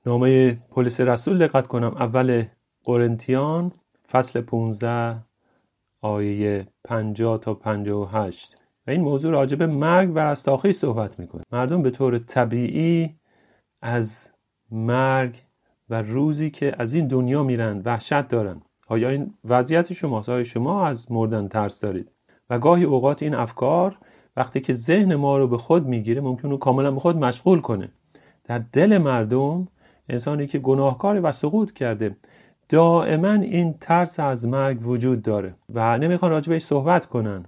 نامه پولس رسول دقت کنم، اول قرنتیان فصل 15 آیه 50 تا 58 و این موضوع راجع به مرگ و رستاخیز صحبت میکنه. مردم به طور طبیعی از مرگ و روزی که از این دنیا میرن وحشت دارن. آیا این وضعیت شماست؟ آیا شما از مردن ترس دارید؟ و گاهی اوقات این افکار وقتی که ذهن ما رو به خود میگیره ممکنه کاملا به خود مشغول کنه. در دل مردم، انسانی که گناهکار و سقوط کرده، دائما این ترس از مرگ وجود داره و نمیخوان راجع بهش صحبت کنن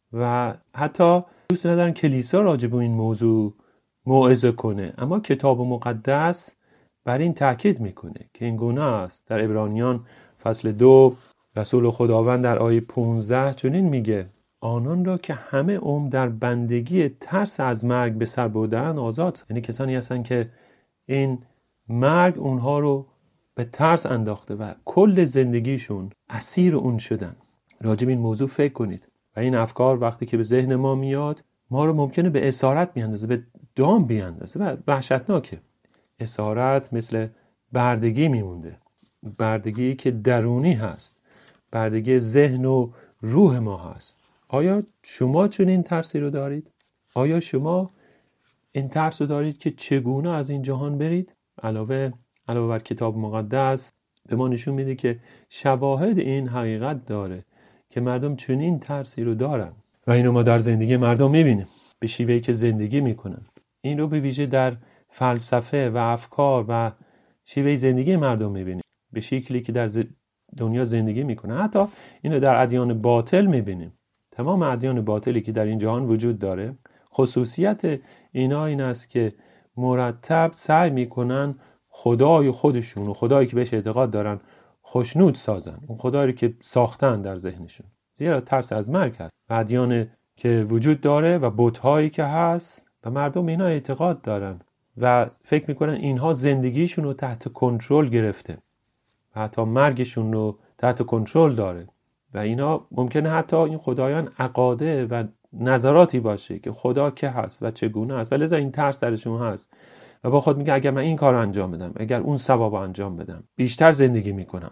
و حتی دوست ندارن کلیسا راجع به این موضوع موعظه کنه. اما کتاب مقدس بر این تاکید میکنه که این گناه است. در عبرانیان فصل 2 رسول خداوند در آیه 15 چنین میگه: آنان را که همه عمر در بندگی ترس از مرگ به سر بردن آزاد. یعنی کسانی هستن که این مرگ اونها رو به ترس انداخته و کل زندگیشون اسیر اون شدن. راجع به این موضوع فکر کنید و این افکار وقتی که به ذهن ما میاد ما رو ممکنه به اسارت بیاندازه، به دام بیاندازه و وحشتناکه. اسارت مثل بردگی میمونده، بردگی که درونی هست، بردگی ذهن و روح ما هست. آیا شما چنین ترسی رو دارید؟ آیا شما این ترس رو دارید که چگونه از این جهان برید؟ علاوه بر کتاب مقدس به ما نشون میده که شواهد این حقیقت داره که مردم چنین ترسی رو دارن و اینو ما در زندگی مردم میبینیم، به شیوهی که زندگی میکنن. این رو به ویژه در فلسفه و افکار و شیوه زندگی مردم میبینیم، به شکلی که در دنیا زندگی میکنن. حتی اینو در ادیان باطل میبینیم. تمام ادیان باطلی که در این جهان وجود داره، خصوصیت اینا این است که مرتب سعی میکنن خدای خودشون و خدایی که بهش اعتقاد دارن خوشنود سازن، اون خدایی که ساختن در ذهنشون، زیرا ترس از مرگ هست. ادیان که وجود داره و بت‌هایی که هست و مردم اینا اعتقاد دارن و فکر میکنن اینها زندگیشون رو تحت کنترل گرفته و حتی مرگشون رو تحت کنترل داره و اینا ممکنه حتی این خدایان عقاده و نظراتی باشه که خدا که هست و چگونه است و لذا این ترس درشون هست و با خود میگه اگر من این کار رو انجام بدم، اگر اون ثواب رو انجام بدم، بیشتر زندگی میکنم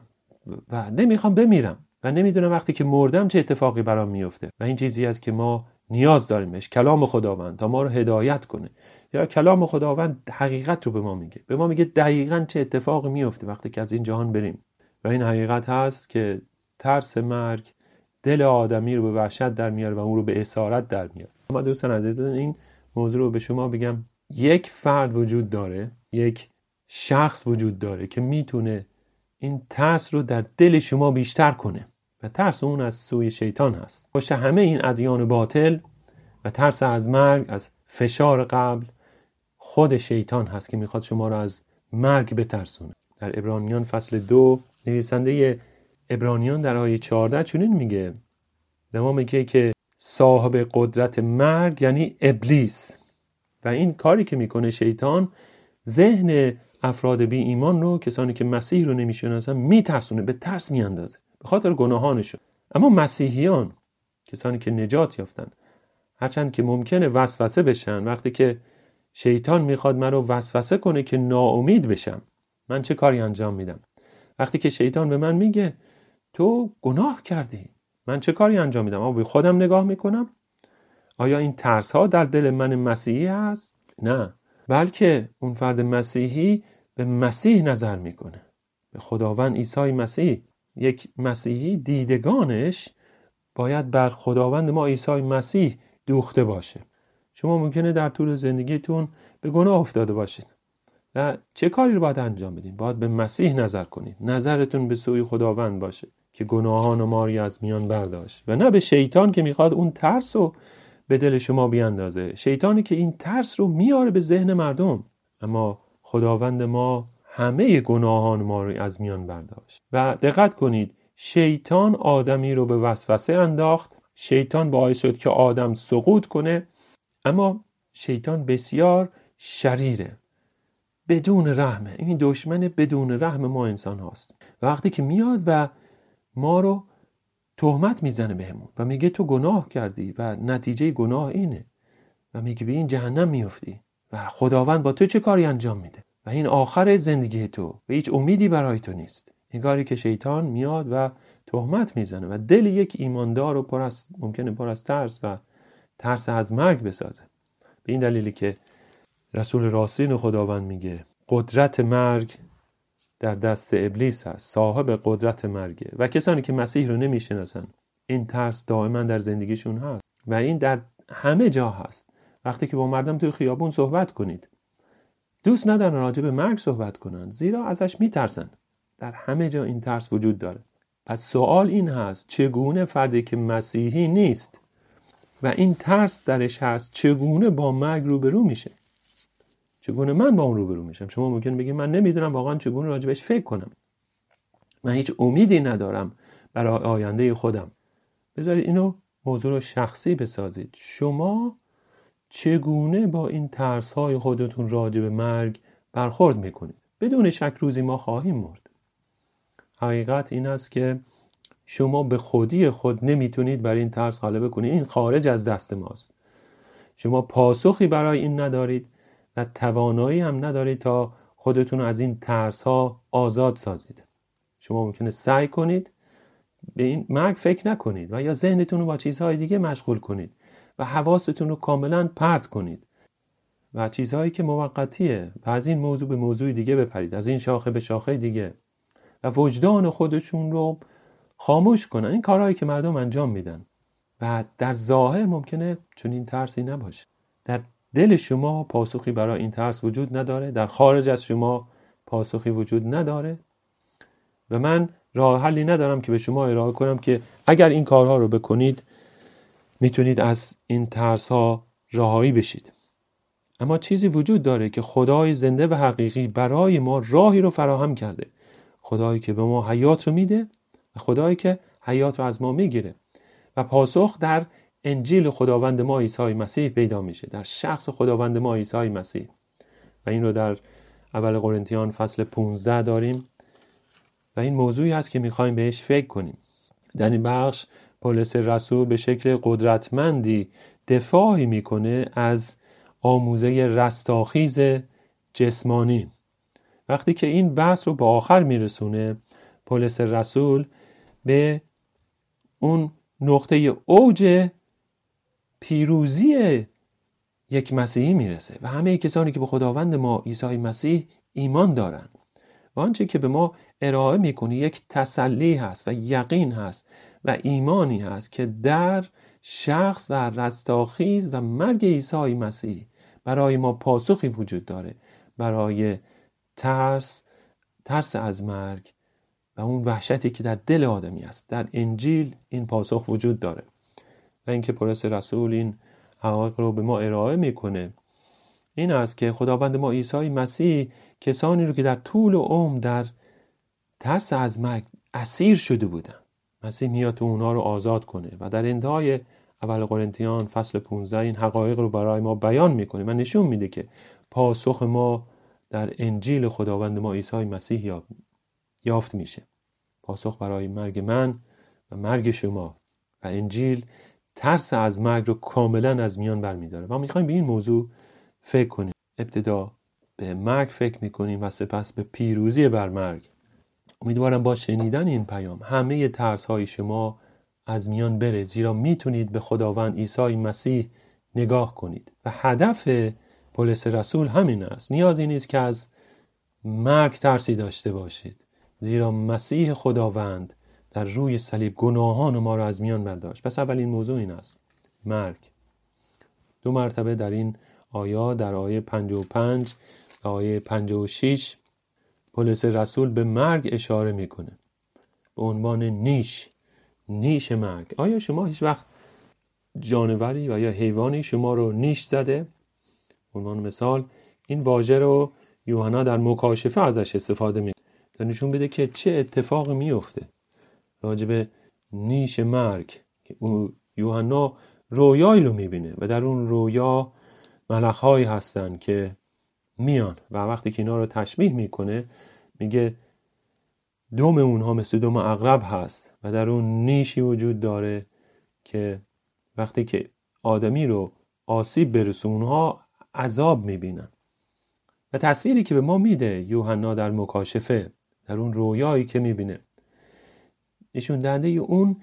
و نمیخوام بمیرم و نمیدونم وقتی که مردم چه اتفاقی برام میفته. و این چیزی است که ما نیاز داریم بهش، کلام خداوند، تا ما رو هدایت کنه. یا کلام خداوند حقیقت رو به ما میگه دقیقاً چه اتفاقی میفته وقتی که از این جهان بریم. و این حقیقت هست که ترس مرگ دل آدمی رو به وحشت در میاره و اون رو به اسارت در میاره. اما دوستان عزیز، این موضوع رو به شما بگم، یک فرد وجود داره، یک شخص وجود داره که میتونه این ترس رو در دل شما بیشتر کنه و ترس اون از سوی شیطان هست. پشت همه این ادیان باطل و ترس از مرگ، از فشار قبل، خود شیطان هست که میخواد شما رو از مرگ بترسونه. در عبرانیان فصل 2 نویسنده عبرانیان در آیه 14 چنین میگه، به ما میگه که صاحب قدرت مرگ یعنی ابلیس و این کاری که میکنه شیطان، ذهن افراد بی ایمان رو، کسانی که مسیح رو نمیشناسن، میترسونه، به ترس میاندازه به خاطر گناهانشون. اما مسیحیان، کسانی که نجات یافتن، هرچند که ممکنه وسوسه بشن، وقتی که شیطان میخواد من رو وسوسه کنه که ناامید بشم، من چه کاری انجام میدم؟ وقتی که شیطان به من میگه تو گناه کردی، من چه کاری انجام میدم؟ به خودم نگاه میکنم. آیا این ترس ها در دل من مسیحی هست؟ نه، بلکه اون فرد مسیحی به مسیح نظر میکنه، به خداوند عیسی مسیح. یک مسیحی دیدگانش باید بر خداوند ما عیسی مسیح دوخته باشه. شما ممکنه در طول زندگیتون به گناه افتاده باشید و چه کاری رو باید انجام بدین؟ باید به مسیح نظر کنید، نظرتون به سوی خداوند باشه که گناهان ما رو از میان برداشت و نه به شیطان که میخواد اون ترس رو به دل شما بیاندازه. شیطانی که این ترس رو میاره به ذهن مردم. اما خداوند ما همه گناهان ما رو از میان برداشت. و دقت کنید، شیطان آدمی رو به وسوسه انداخت، شیطان باعث شد که آدم سقوط کنه. اما شیطان بسیار شریره، بدون رحمه. این دشمن بدون رحم ما انسان هاست. وقتی که میاد و ما رو تهمت میزنه بهمون و میگه تو گناه کردی و نتیجه گناه اینه و میگه به این جهنم میافتی و خداوند با تو چه کاری انجام میده و این آخر زندگی تو و هیچ امیدی برای تو نیست. این کاری که شیطان میاد و تهمت میزنه و دل یک ایماندار رو ممکنه پر از ترس و ترس از مرگ بسازه. به این دلیلی که رسول راستین خداوند میگه قدرت مرگ در دست ابلیس هست، صاحب قدرت مرگه. و کسانی که مسیح رو نمیشناسن این ترس دائما در زندگیشون هست و این در همه جا هست. وقتی که با مردم توی خیابون صحبت کنید دوست ندارن راجع به مرگ صحبت کنن، زیرا ازش میترسن. در همه جا این ترس وجود داره. پس سوال این هست چگونه فردی که مسیحی نیست و این ترس درش هست چگونه با مرگ روبرو میشه؟ چگونه من با اون روبرو میشم؟ شما ممکن بگید من نمیدونم واقعا چگونه راجبش فکر کنم، من هیچ امیدی ندارم برای آینده خودم. بذارید اینو موضوع رو شخصی بسازید. شما چگونه با این ترس‌های خودتون راجع به مرگ برخورد میکنید؟ بدون شک روزی ما خواهیم مرد. حقیقت این است که شما به خودی خود نمیتونید بر این ترس غلبه کنید. این خارج از دست ماست. شما پاسخی برای این ندارید و توانایی هم ندارید تا خودتون از این ترس‌ها آزاد سازید. شما ممکنه سعی کنید به این مرگ فکر نکنید و یا ذهنتون رو با چیزهای دیگه مشغول کنید و حواستون رو کاملا پرت کنید و چیزهایی که موقتیه و از این موضوع به موضوع دیگه بپرید، از این شاخه به شاخه دیگه و وجدان خودشون رو خاموش کنن. این کارهایی که مردم انجام میدن و در ظاهر ممکنه چون این ترسی نباشه. در دل شما پاسخی برای این ترس وجود نداره، در خارج از شما پاسخی وجود نداره و من راه حلی ندارم که به شما ارائه کنم که اگر این کارها رو بکنید میتونید از این ترس ها رهایی بشید. اما چیزی وجود داره که خدای زنده و حقیقی برای ما راهی رو فراهم کرده. خدایی که به ما حیات رو میده و خدایی که حیات رو از ما میگیره و پاسخ در انجیل خداوند ما عیسی مسیح پیدا میشه، در شخص خداوند ما عیسی مسیح. و این رو در اول قرنتیان فصل 15 داریم و این موضوعی هست که میخوایم بهش فکر کنیم. در این بخش پولس رسول به شکل قدرتمندی دفاعی میکنه از آموزه رستاخیز جسمانی. وقتی که این بحث رو به آخر میرسونه پولس رسول به اون نقطه اوج پیروزی یک مسیحی میرسه و همه کسانی که به خداوند ما عیسی مسیح ایمان دارن و آنچه که به ما ارائه میکنه یک تسلی هست و یقین هست و ایمانی هست که در شخص و رستاخیز و مرگ عیسی مسیح برای ما پاسخی وجود داره برای ترس از مرگ و اون وحشتی که در دل آدمی است. در انجیل این پاسخ وجود داره و اینکه پولس رسول این حقایق رو به ما ارائه میکنه این است که خداوند ما عیسی مسیح کسانی رو که در طول عمر در ترس از مرگ اسیر شده بودن، مسیح میاد تو اونها رو آزاد کنه و در انتهای اول قرنتیان فصل 15 این حقایق رو برای ما بیان میکنه و نشون میده که پاسخ ما در انجیل خداوند ما عیسی مسیح یافت میشه. پاسخ برای مرگ من و مرگ شما و انجیل ترس از مرگ رو کاملا از میان برمیداره و میخوایم به این موضوع فکر کنیم. ابتدا به مرگ فکر میکنیم و سپس به پیروزی بر مرگ. امیدوارم با شنیدن این پیام همه ترس های شما از میان بره، زیرا میتونید به خداوند عیسی مسیح نگاه کنید و هدف پولس رسول همین است. نیازی نیست که از مرگ ترسی داشته باشید، زیرا مسیح خداوند در روی صلیب گناهان ما را از میان برداشت. پس اولین موضوع این است، مرگ. 2 مرتبه در این آیات، در آیه 55 و آیه 56 پولس رسول به مرگ اشاره میکنه به عنوان نیش مرگ. آیا شما هیچ وقت جانوری و یا حیوانی شما رو نیش زده؟ به عنوان مثال این واژه رو یوحنا در مکاشفه ازش استفاده میکنه تا نشون بده که چه اتفاقی میفته راجع به نیش مرگ. یوحنا رویایی رو میبینه و در اون رویا ملخ‌هایی هستن که میان و وقتی که اینا رو تشبیه میکنه میگه دم اونها مثل دم عقرب هست و در اون نیشی وجود داره که وقتی که آدمی رو آسیب برسه اونها عذاب میبینن. و تصویری که به ما میده یوحنا در مکاشفه، در اون رویایی که میبینه، نشون دهنده اون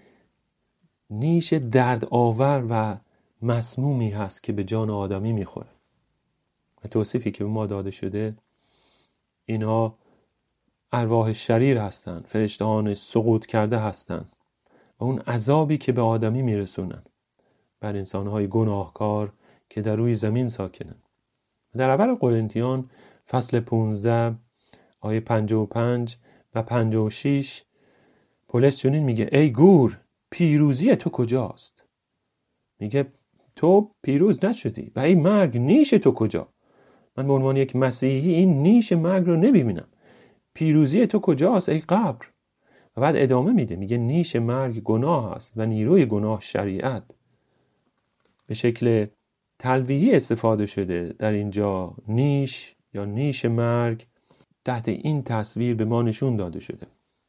نیش درد آور و مسمومی هست که به جان آدمی میخوره. و توصیفی که به ما داده شده، اینها ارواح شریر هستند، فرشتهان سقوط کرده هستند و اون عذابی که به آدمی میرسونن بر انسانهای گناهکار که در روی زمین ساکنن. در اول قرنتیان فصل 15 آیه 55 و 56 پولس چنین میگه: ای گور، پیروزی تو کجاست؟ میگه تو پیروز نشدی. و ای مرگ، نیش تو کجا؟ من به عنوان یک مسیحی این نیش مرگ رو نمیبینم. پیروزی تو کجاست ای قبر؟ و بعد ادامه میده، میگه نیش مرگ گناه است و نیروی گناه شریعت. به شکل تلویحی استفاده شده در اینجا. نیش یا نیش مرگ تحت این تصویر به ما نشون داده شده،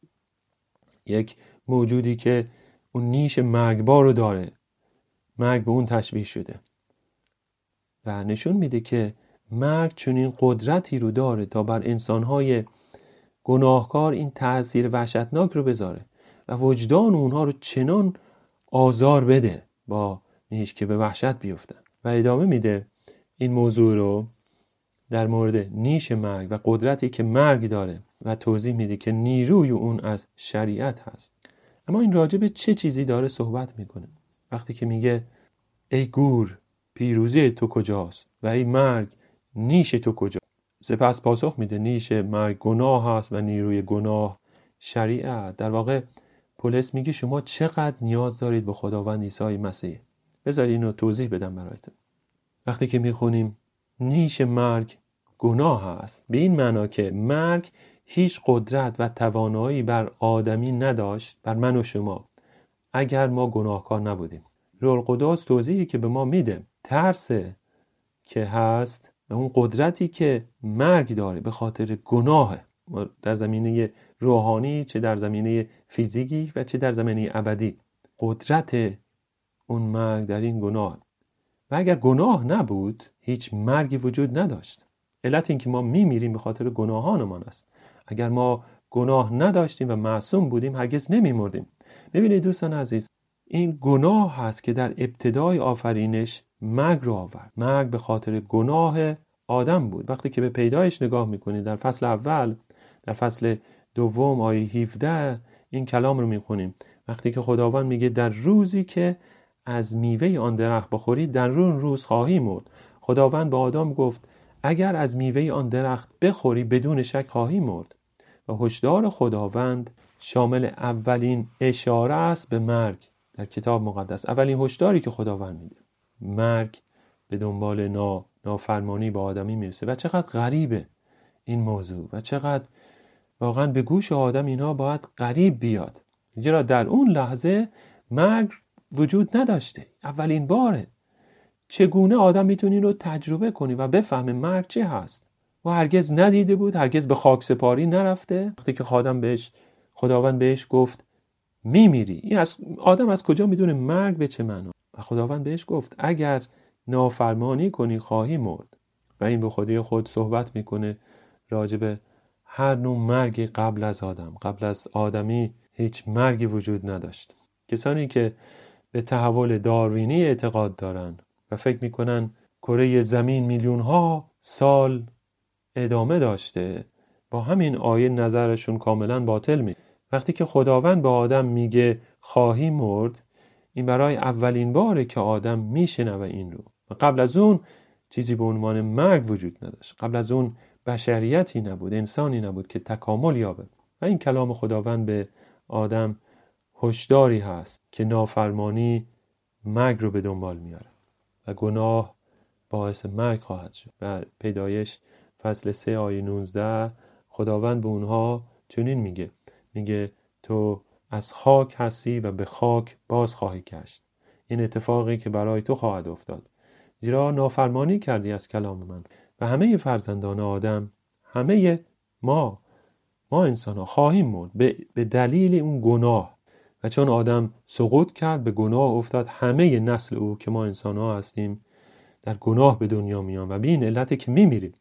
یک موجودی که اون نیش مرگبار رو داره، مرگ به اون تشبیه شده و نشون میده که مرگ چنین قدرتی رو داره تا بر انسانهای گناهکار این تأثیر وحشتناک رو بذاره و وجدان اونها رو چنان آزار بده با نیش که به وحشت بیفتن. و ادامه میده این موضوع رو در مورد نیش مرگ و قدرتی که مرگ داره و توضیح میده که نیروی اون از شریعت هست. اما این راجع به چه چیزی داره صحبت میکنه وقتی که میگه ای گور، پیروزی تو کجاست؟ و ای مرگ، نیش تو کجا؟ سپس پاسخ میده نیش مرگ گناه هست و نیروی گناه شریعت. در واقع پولس میگه شما چقدر نیاز دارید به خداوند عیسی مسیح. بذارید اینو توضیح بدم برایتون. وقتی که میخونیم نیش مرگ گناه هست، به این معنا که مرگ هیچ قدرت و توانایی بر آدمی نداشت، بر من و شما، اگر ما گناهکار نبودیم. روح القدس توضیحی که به ما میده، ترس که هست و اون قدرتی که مرگ داره به خاطر گناه، در زمینه روحانی چه در زمینه فیزیکی و چه در زمینه ابدی، قدرت اون مرگ در این گناه. و اگر گناه نبود هیچ مرگی وجود نداشت. علت این که ما میمیریم به خاطر گناهانمان است. اگر ما گناه نداشتیم و معصوم بودیم هرگز نمیمردیم. ببینید دوستان عزیز، این گناه هست که در ابتدای آفرینش مرگ رو آورد. مرگ به خاطر گناه آدم بود. وقتی که به پیدایش نگاه میکنید در فصل اول، در فصل دوم آیه 17 این کلام رو میخونیم. وقتی که خداوند میگه در روزی که از میوه آن درخت بخورید در اون روز خواهی مرد. خداوند به آدم گفت اگر از میوه آن درخت بخوری بدون شک خواهی مرد. و هشدار خداوند شامل اولین اشاره است به مرگ در کتاب مقدس. اولین هشداری که خداوند میده، مرگ به دنبال نافرمانی به آدمی میرسه. و چقدر غریبه این موضوع و چقدر واقعا به گوش آدم اینا باید غریب بیاد، زیرا در اون لحظه مرگ وجود نداشته. اولین باره. چگونه آدم میتونی رو تجربه کنی و بفهمه مرگ چه هست؟ و هرگز ندیده بود، هرگز به خاک سپاری نرفته. وقتی که خداوند بهش گفت میمیری، این آدم از کجا میدونه مرگ به چه معنا؟ و خداوند بهش گفت اگر نافرمانی کنی خواهی مرد. و این به خودی خود صحبت میکنه راجب هر نوع مرگی قبل از آدم. قبل از آدمی هیچ مرگی وجود نداشت. کسانی که به تحول داروینی اعتقاد دارن و فکر میکنن کره زمین میلیون ها سال ادامه داشته، با همین آیه نظرشون کاملا باطل می. وقتی که خداوند به آدم میگه خواهی مرد، این برای اولین باره که آدم میشنوه این رو. و قبل از اون چیزی به عنوان مرگ وجود نداشت. قبل از اون بشریتی نبود، انسانی نبود که تکامل یابه. و این کلام خداوند به آدم هشداری هست که نافرمانی مرگ رو به دنبال میاره و گناه باعث مرگ خواهد شد. و پیدایش فصل 3 آیه 19 خداوند به اونها چنین میگه تو از خاک هستی و به خاک باز خواهی گشت. این اتفاقی که برای تو خواهد افتاد، زیرا نافرمانی کردی از کلام من. و همه فرزندان آدم، همه ما انسان ها خواهیم مرد به دلیل اون گناه. و چون آدم سقوط کرد، به گناه افتاد، همه نسل او که ما انسان ها هستیم در گناه به دنیا میان و به این علت که میمیریم.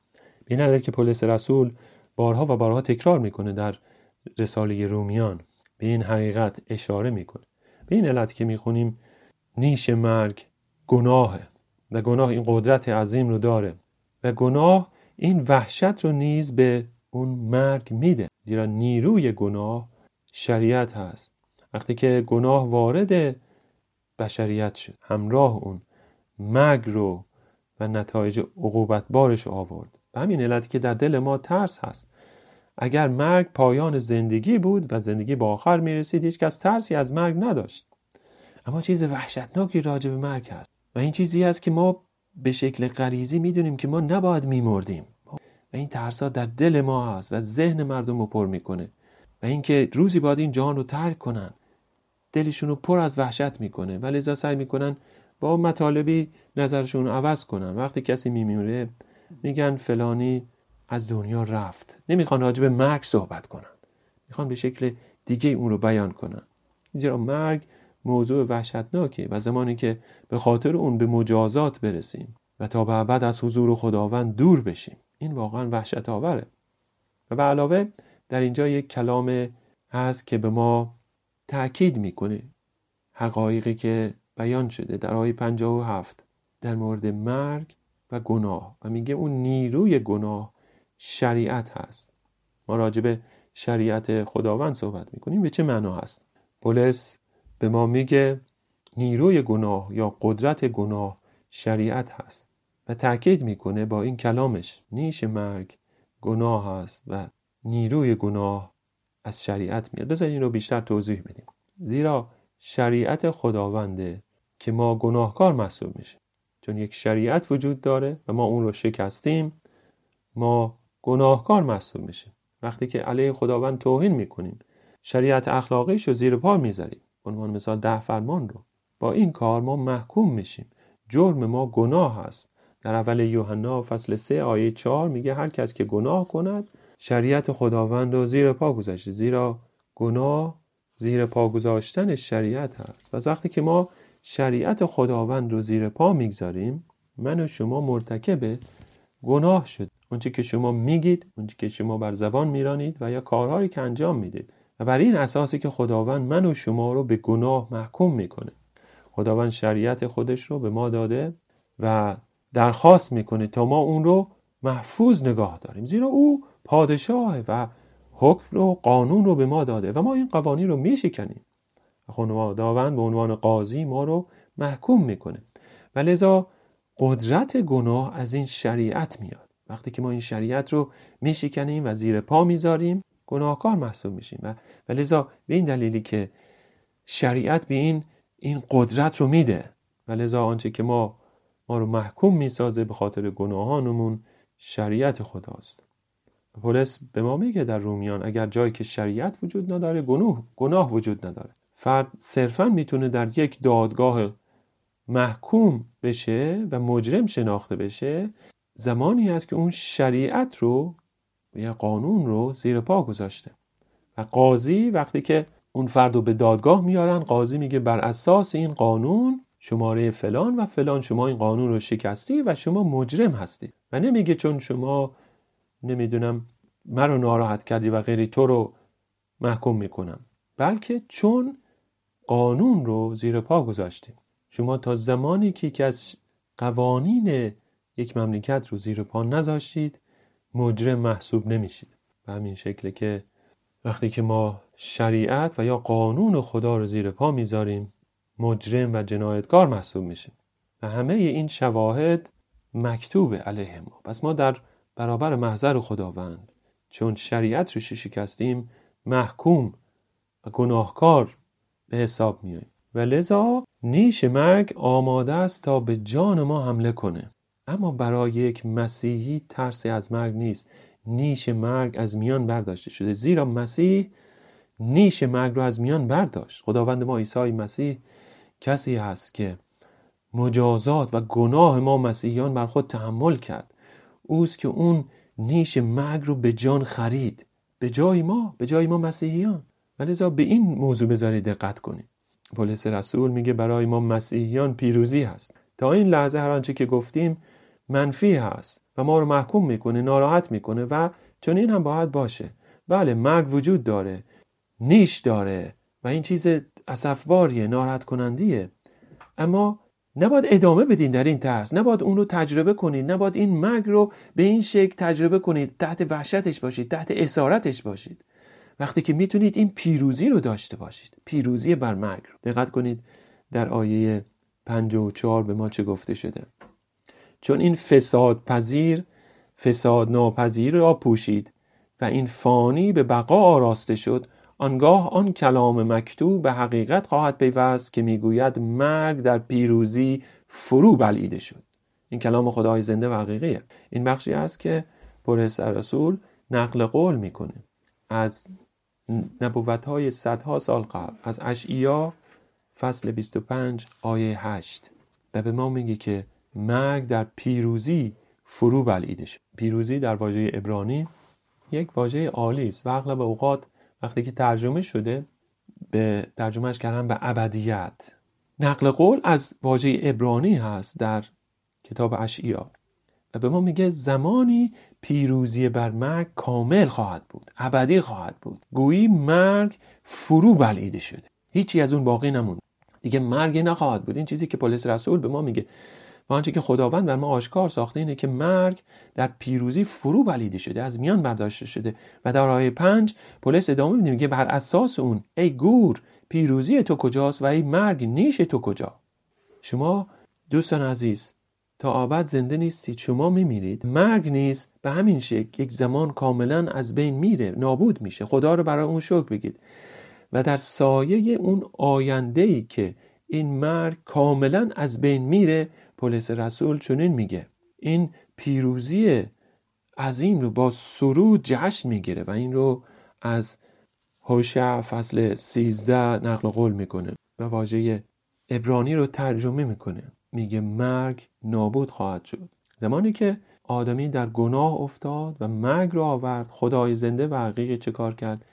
به این علت که پولس رسول بارها و بارها تکرار میکنه در رساله رومیان به این حقیقت اشاره میکنه. به این علت که میخونیم نیش مرگ گناهه و گناه این قدرت عظیم رو داره و گناه این وحشت رو نیز به اون مرگ میده، زیرا نیروی گناه شریعت هست. وقتی که گناه وارد بشریت شد، همراه اون مرگ رو و نتایج عقوبتبارش آورد. به همین علت که در دل ما ترس هست. اگر مرگ پایان زندگی بود و زندگی به آخر میرسید، هیچ کس ترسی از مرگ نداشت. اما چیز وحشتناکی راجع به مرگ هست و این چیزی هست که ما به شکل غریزی میدونیم که ما نباید میمردیم و این ترسا در دل ما هست و ذهن مردم رو پر میکنه و اینکه روزی باید این جهان رو ترک کنن، دلشون رو پر از وحشت میکنه و لذا سعی میکنن با مطالبی نظرشون رو عوض کنن. وقتی کسی میمیره میگن فلانی از دنیا رفت، نمیخوان راجع به مرگ صحبت کنن، میخوان به شکل دیگه اون رو بیان کنن. زیرا مرگ موضوع وحشتناکه و زمانی که به خاطر اون به مجازات برسیم و تا به ابد از حضور خداوند دور بشیم، این واقعا وحشت آوره. و به علاوه در اینجا یک کلام هست که به ما تأکید میکنه حقایقی که بیان شده در آیه 57 در مورد مرگ و گناه و میگه اون نیروی گناه شریعت هست. ما راجع به شریعت خداوند صحبت میکنیم. به چه معنا هست؟ پولس به ما میگه نیروی گناه یا قدرت گناه شریعت هست و تأکید میکنه با این کلامش نیش مرگ گناه هست و نیروی گناه از شریعت میاد. بذارین این رو بیشتر توضیح بدیم. زیرا شریعت خداونده که ما گناهکار محسوب میشیم، چون یک شریعت وجود داره و ما اون رو شکستیم، ما گناهکار محسوب میشیم. وقتی که علیه خداوند توهین میکنیم، شریعت اخلاقیش رو زیر پا میذاریم، عنوان مثال 10 فرمان رو، با این کار ما محکوم میشیم. جرم ما گناه هست. در اول یوحنا فصل 3 آیه 4 میگه هر کس که گناه کند شریعت خداوند رو زیر پا گذاشته. زیرا گناه زیر پا گذاشتن شریعت هست. و وقتی که ما شریعت خداوند رو زیر پا میگذاریم، من و شما مرتکب گناه شد. اونچه که شما میگید، اونچه که شما بر زبان میرانید و یا کارهایی که انجام میدید، و بر این اساسی که خداوند من و شما رو به گناه محکوم میکنه. خداوند شریعت خودش رو به ما داده و درخواست میکنه تا ما اون رو محفوظ نگاه داریم، زیرا او پادشاه و حکم و قانون رو به ما داده و ما این قوانین رو میشکنیم. خداوند به عنوان قاضی ما رو محکوم میکنه و لذا قدرت گناه از این شریعت میاد. وقتی که ما این شریعت رو میشکنیم و زیر پا میذاریم، گناهکار محسوب میشیم و لذا به این دلیلی که شریعت به این قدرت رو میده و لذا آنچه که ما رو محکوم میسازه به خاطر گناهانمون شریعت خداست. پولس به ما میگه در رومیان اگر جایی که شریعت وجود نداره، گناه وجود نداره. فرد صرفاً میتونه در یک دادگاه محکوم بشه و مجرم شناخته بشه زمانی است که اون شریعت رو یا قانون رو زیر پا گذاشته. و قاضی وقتی که اون فرد رو به دادگاه میارن، قاضی میگه بر اساس این قانون شماره فلان و فلان شما این قانون رو شکستی و شما مجرم هستی. و نمیگه چون شما نمیدونم من رو ناراحت کردی و غیری تو رو محکوم میکنم، بلکه چون قانون رو زیر پا گذاشتی. شما تا زمانی که از قوانین یک مملکت رو زیر پا نذاشتید مجرم محسوب نمیشید. به همین شکل که وقتی که ما شریعت و یا قانون خدا رو زیر پا میذاریم مجرم و جنایتکار محسوب میشیم و همه این شواهد مکتوب علیه ما. پس ما در برابر محضر خداوند چون شریعت رو شکستیم محکوم و گناهکار به حساب میاییم و لذا نیش مرگ آماده است تا به جان ما حمله کنه. اما برای یک مسیحی ترسی از مرگ نیست. نیش مرگ از میان برداشته شده، زیرا مسیح نیش مرگ رو از میان برداشت. خداوند ما عیسی مسیح کسی هست که مجازات و گناه ما مسیحیان بر خود تحمل کرد. اوست که اون نیش مرگ رو به جان خرید، به جای ما مسیحیان. ولذا به این موضوع بذارید دقت کنید. پولس رسول میگه برای ما مسیحیان پیروزی هست. تا این لحظه هر آنچه که گفتیم منفی هست و ما رو محکوم میکنه، ناراحت میکنه و چون این هم باید باشه. بله، مرگ وجود داره، نیش داره و این چیز اسفباریه، ناراحت کنندیه، اما نباید ادامه بدین در این ترس، نباید اون رو تجربه کنید، نباید این مرگ رو به این شکل تجربه کنید، تحت وحشتش باشید، تحت اسارتش باشید، وقتی که میتونید این پیروزی رو داشته باشید، پیروزی بر مرگ رو. دقت کنید در آیه 54 به ما چه گفته شده: چون این فساد ناپذیر را پوشید و این فانی به بقا آراسته شد، آنگاه آن کلام مکتوب به حقیقت خواهد پیوست که میگوید مرگ در پیروزی فرو بلعیده شد. این کلام خدای زنده و حقیقیه. این بخشی است که پولس رسول نقل قول میکنه از نبوت‌های صدها سال قبل، از اشعیا فصل 25 آیه 8 و به ما میگه که مرگ در پیروزی فرو بلعیده شد. پیروزی در واژه عبرانی یک واژه عالی است و اغلب اوقات وقتی که ترجمه شده به ترجمهش کردن به ابدیت. نقل قول از واژه عبرانی هست در کتاب اشعیا و به ما میگه زمانی پیروزی بر مرگ کامل خواهد بود، ابدی خواهد بود. گویی مرگ فرو بلعیده شده، هیچی از اون باقی نموند، دیگه مرگ نخواهد بود. این چیزی که پولس رسول به ما میگه و آنچه که خداوند بر ما آشکار ساخته اینه که مرگ در پیروزی فرو بلعیده شده، از میان برداشته شده. و در آیه 5 پولس ادامه میده میگه بر اساس اون ای گور پیروزی تو کجاست و ای مرگ نیش تو کجا؟ شما دوستان عزیز تا ابد زنده نیستید، شما میمیرید. مرگ نیز به همین شکل یک زمان کاملا از بین میره، نابود میشه. خدا رو برای اون شکر بگید. و در سایه اون آینده‌ای که این مرگ کاملا از بین میره، پولس رسول چنین میگه این پیروزی عظیم رو با سرود جشن میگیره و این رو از هوشع فصل 13 نقل قول میکنه و واژه عبرانی رو ترجمه میکنه. میگه مرگ نابود خواهد شد. زمانی که آدمی در گناه افتاد و مرگ رو آورد، خدای زنده و حقیقی چه کار کرد؟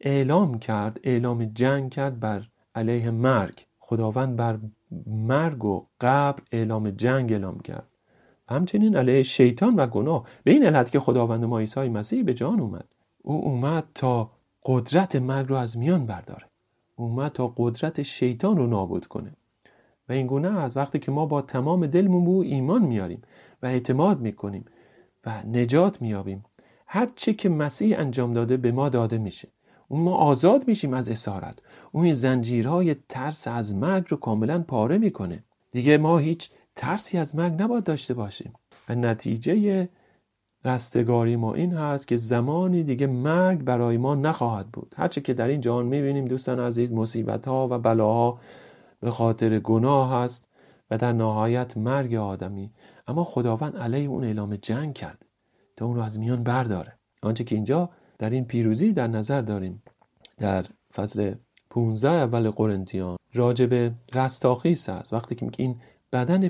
اعلام جنگ کرد بر علیه مرگ. خداوند بر مرگ و قبر اعلام جنگ اعلام کرد. همچنین علیه شیطان و گناه. به این علت که خداوند ما عیسی مسیح به جان اومد. او اومد تا قدرت مرگ رو از میان برداره. اومد تا قدرت شیطان رو نابود کنه. و این گونه از وقتی که ما با تمام دلمون به او ایمان میاریم و اعتماد میکنیم و نجات میابیم، هر چی که مسیح انجام داده به ما داده میشه. اون ما آزاد میشیم از اسارت. اون زنجیرهای ترس از مرگ رو کاملا پاره میکنه. دیگه ما هیچ ترسی از مرگ نباید داشته باشیم. و نتیجه رستگاری ما این هست که زمانی دیگه مرگ برای ما نخواهد بود. هرچه که در این جهان میبینیم دوستان عزیز، مصیبت‌ها و بلاها به خاطر گناه هست و در نهایت مرگ آدمی، اما خداوند علیه اون اعلام جنگ کرد تا اون رو از میان برداره. آنچه که اینجا در این پیروزی در نظر داریم در فصل 15 اول قرنتیان راجع به رستاخیز است، وقتی که این بدن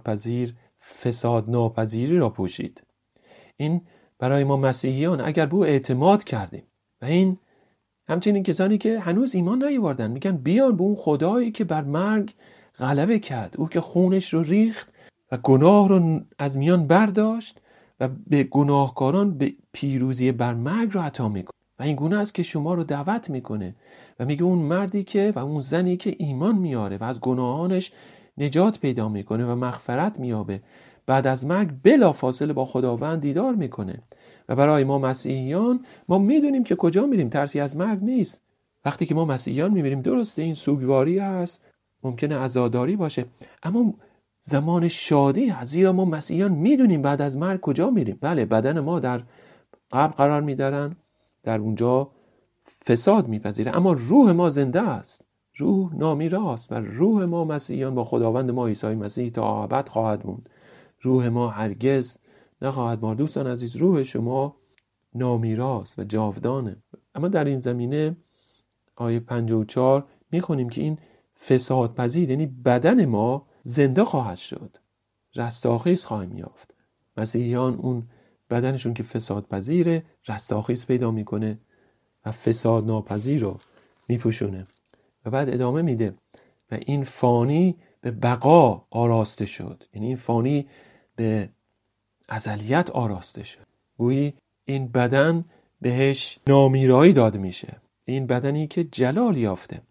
فساد ناپذیری را پوشید. این برای ما مسیحیان اگر به او اعتماد کردیم و این همچنین کسانی که هنوز ایمان نیاوردن میگن بیان به اون خدایی که بر مرگ غلبه کرد، او که خونش رو ریخت و گناه رو از میان برداشت و به گناهکاران به پیروزی بر مرگ رو عطا میکنه. و این گونه است که شما رو دعوت میکنه و میگه اون مردی که و اون زنی که ایمان میاره و از گناهانش نجات پیدا میکنه و مغفرت میابه، بعد از مرگ بلا فاصله با خداوند دیدار میکنه. و برای ما مسیحیان ما میدونیم که کجا میریم، ترسی از مرگ نیست. وقتی که ما مسیحیان میمیریم، درسته این سوگواری هست، ممکنه عزاداری باشه، اما زمان شادی هست، زیرا ما مسیحیان میدونیم بعد از مرگ کجا میریم. بله، بدن ما در قبر قرار میدارن، در اونجا فساد میپذیره، اما روح ما زنده است، روح نامیراست و روح ما مسیحیان با خداوند ما عیسی مسیح تا ابد خواهد موند. روح ما هرگز نخواهد مرد. دوستان عزیز، روح شما نامیراست و جاودانه. اما در این زمینه آیه 54 میخونیم که این فساد پذیر، یعنی بدن ما زنده خواهد شد، رستاخیز خواهیم یافت. مسیحیان اون بدنشون که فساد پذیره رستاخیز پیدا میکنه و فساد ناپذیر رو میپوشونه. و بعد ادامه میده و این فانی به بقا آراسته شد. یعنی این فانی به ازلیت آراسته شد. گویی این بدن بهش نامیرایی داده میشه. این بدنی که جلال یافته،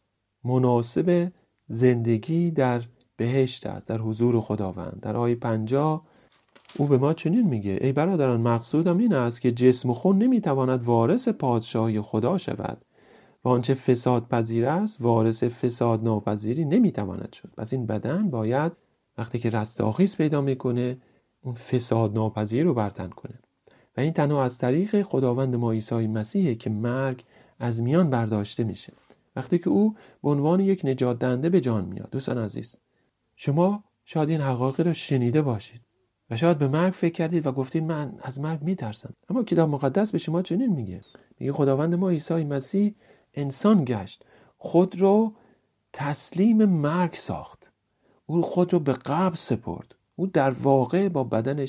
مناسب زندگی در بهشت است، در حضور خداوند. در آیه 50 او به ما چنین میگه: ای برادران، مقصودم این است که جسم و خون نمیتواند وارث پادشاهی خدا شود و آنچه فساد پذیر است وارث فساد ناپذیری نمیتواند شد. پس این بدن باید وقتی که رستاخیز پیدا میکنه اون فساد ناپذیر رو برطرف کنه و این تنها از طریق خداوند ما عیسی مسیحه که مرگ از میان برداشته میشه، وقتی که او به عنوان یک نجات دهنده به جان میاد. دوستان عزیز، شما شاید این حقایق رو شنیده باشید و شاید به مرگ فکر کردید و گفتید من از مرگ میترسم، اما کتاب مقدس به شما چنین میگه خداوند ما عیسی مسیح انسان گشت، خود رو تسلیم مرگ ساخت، او خود رو به قبر سپرد، او در واقع با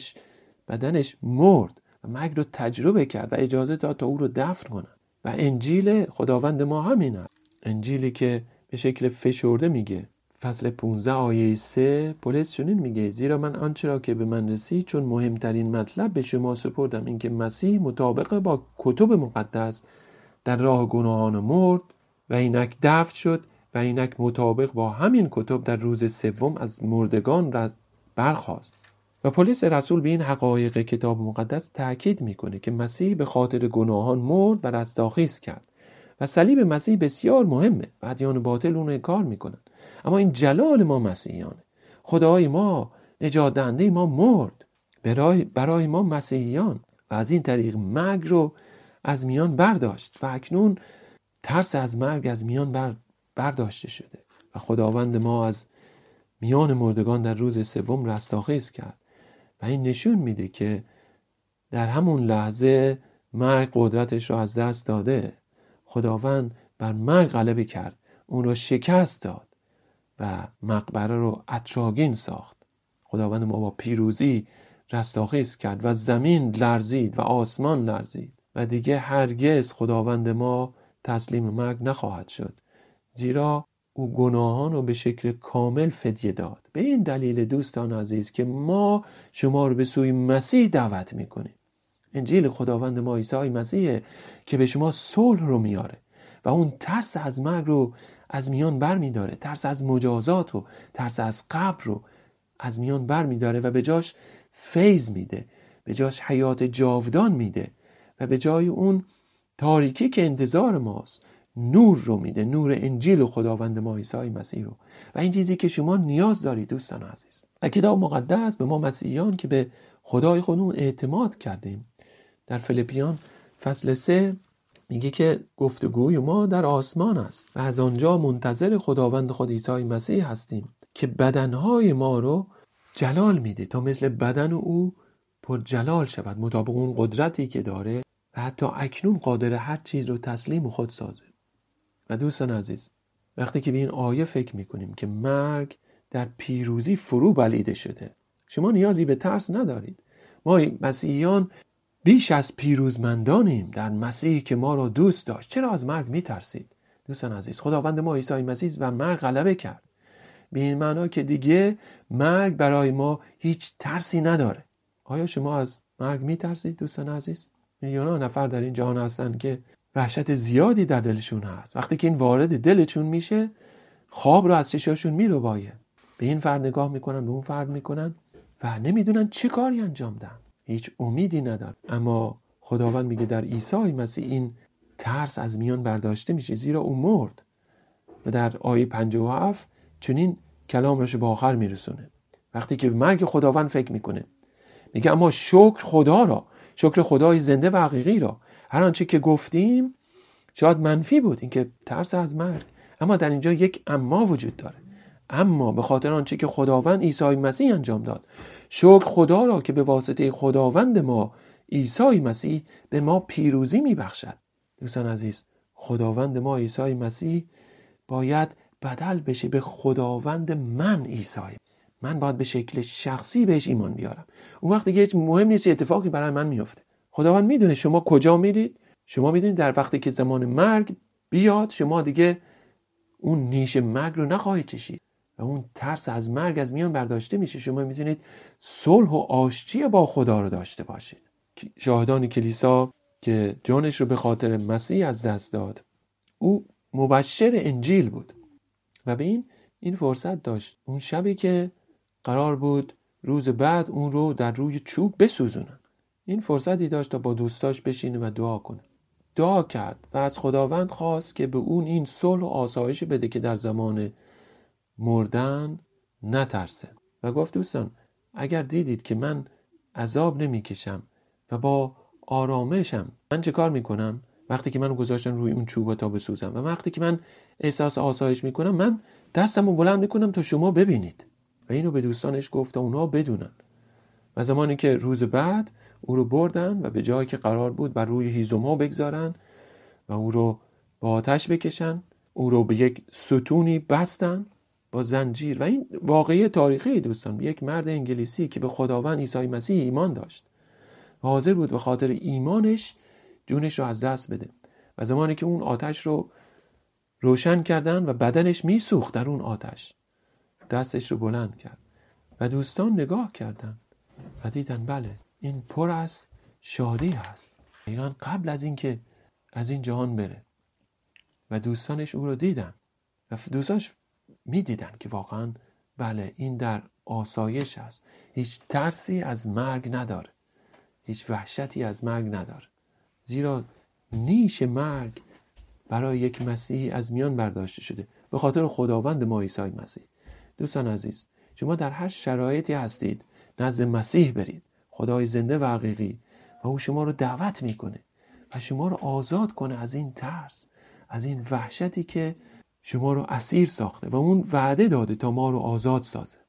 بدنش مرد و مرگ رو تجربه کرد و اجازه داد تا او رو دفن کنن. و انجیل خداوند ما همینه، انجیلی که به شکل فشرده میگه. فصل 15 آیه 3 پولس چنین میگه: زیرا من آنچه را که به من رسید چون مهمترین مطلب به شما سپردم، این که مسیح مطابق با کتب مقدس در راه گناهان مرد و اینک دفن شد و اینک مطابق با همین کتب در روز سوم از مردگان برخاست. و پولس رسول به این حقایق کتاب مقدس تأکید میکنه که مسیح به خاطر گناهان مرد و رستاخیز کرد و صلیب مسیح بسیار مهمه و ادیان باطل اون رو انکار میکنن، اما این جلال ما مسیحیانه. خدای ما، نجات دهنده ما مرد برای ما مسیحیان و از این طریق مرگ رو از میان برداشت و اکنون ترس از مرگ از میان برداشته شده و خداوند ما از میان مردگان در روز سوم رستاخیز کرد و این نشون میده که در همون لحظه مرگ قدرتش رو از دست داده. خداوند بر مرگ غلبه کرد، اون رو شکست داد و مقبره رو عطرآگین ساخت. خداوند ما با پیروزی رستاخیز کرد و زمین لرزید و آسمان لرزید و دیگه هرگز خداوند ما تسلیم مرگ نخواهد شد، زیرا او گناهان رو به شکل کامل فدیه داد. به این دلیل دوستان عزیز که ما شما رو به سوی مسیح دعوت میکنیم. انجیل خداوند ما عیسی مسیح که به شما صلح رو میاره و اون ترس از مرگ رو از میان بر میداره، ترس از مجازات و ترس از قبر رو از میان بر میداره و به جاش فیض میده، به جاش حیات جاودان میده و به جای اون تاریکی که انتظار ماست نور رو میده، نور انجیل خداوند ما عیسی مسیح رو. و این چیزی که شما نیاز دارید دوستان عزیز. و کتاب مقدس به ما مسیحیان که به خدای خودمون اعتماد کردیم در فیلیپیان فصل 3 میگه که گفتگوی ما در آسمان است و از آنجا منتظر خداوند خود عیسی مسیح هستیم که بدنهای ما رو جلال میده تا مثل بدن او پر جلال شود، مطابق اون قدرتی که داره و حتی اکنون قادر هر چیز رو تسلیم خود سازه. و دوستان عزیز، وقتی که به این آیه فکر میکنیم که مرگ در پیروزی فرو بلیده شده، شما نیازی به ترس ندارید. ما مسیحیان بیش از پیروزمندانیم در مسیحی که ما را دوست داشت. چرا از مرگ میترسید؟ دوستان عزیز، خداوند ما عیسی مسیح و مرگ غلبه کرد، به این معنا که دیگه مرگ برای ما هیچ ترسی نداره. آیا شما از مرگ میترسید دوستان عزیز؟ میلیون‌ها نفر در این جهان هستن که وحشت زیادی در دلشون هست. وقتی که این وارد دلشون میشه خواب رو از چشاشون میربایه، به این فرد نگاه میکنن، به اون فرد میکنن و نمیدونن چه کاری انجام دهن، هیچ امیدی ندارن. اما خداوند میگه در عیسی مسیح این ترس از میان برداشته میشه، زیرا او مرد. و در آیه 57 چنین کلامش به آخر میرسونه. وقتی که به مرگ خداوند فکر میکنه میگه اما شکر خدا را، شکر خدای زنده و حقیقی را. هر آنچه که گفتیم شاید منفی بود، اینکه ترس از مرگ، اما در اینجا یک اما وجود داره. اما به خاطر آنچه که خداوند عیسی مسیح انجام داد، شکر خدا را که به واسطه خداوند ما عیسی مسیح به ما پیروزی میبخشد. دوستان عزیز، خداوند ما عیسی مسیح باید بدل بشه به خداوند من عیسی. من باید به شکل شخصی بهش ایمان بیارم. اون وقت دیگه مهم نیست اتفاقی برای من میفته. خداوند میدونه شما کجا میرید. شما میدونید در وقتی که زمان مرگ بیاد شما دیگه اون نیش مرگ رو نخواهید چشید. و اون ترس از مرگ از میان برداشته میشه، شما میتونید صلح و آشتی با خدا رو داشته باشید. شاهدان کلیسا که جانش رو به خاطر مسیح از دست داد، او مبشر انجیل بود و به این فرصت داشت اون شبی که قرار بود روز بعد اون رو در روی چوب بسوزونن، این فرصتی داشت تا با دوستاش بشینه و دعا کنه. دعا کرد و از خداوند خواست که به اون این صلح و آسایش بده که در زمان مردن نترسه و گفت دوستان اگر دیدید که من عذاب نمیکشم و با آرامشم، من چه کار میکنم؟ وقتی که منو گذاشتن روی اون چوبا تا بسوزم و وقتی که من احساس آسایش میکنم، من دستمو بلند میکنم تا شما ببینید. و اینو به دوستانش گفت تا اونها بدونن. و زمانی که روز بعد او رو بردن و به جایی که قرار بود بر روی هیزم‌ها بگذارن و او رو با آتش بکشن، او رو به یک ستونی بستن با زنجیر. و این واقعی تاریخی دوستان، یک مرد انگلیسی که به خداوند عیسی مسیح ایمان داشت و حاضر بود به خاطر ایمانش جونش رو از دست بده. و زمانی که اون آتش رو روشن کردن و بدنش میسوخت در اون آتش، دستش رو بلند کرد و دوستان نگاه کردن و دیدن بله این پر از شادی هست، دقیقاً قبل از این که از این جهان بره. و دوستانش او رو دیدن و دوستانش میدیدن که واقعاً بله این در آسایش هست، هیچ ترسی از مرگ نداره، هیچ وحشتی از مرگ نداره، زیرا نیش مرگ برای یک مسیحی از میان برداشته شده به خاطر خداوند ما عیسی مسیح. دوستان عزیز، شما در هر شرایطی هستید نزد مسیح برید، خدای زنده و حقیقی، و او شما رو دعوت میکنه و شما رو آزاد کنه از این ترس، از این وحشتی که شما رو اسیر ساخته و اون وعده داده تا ما رو آزاد سازه.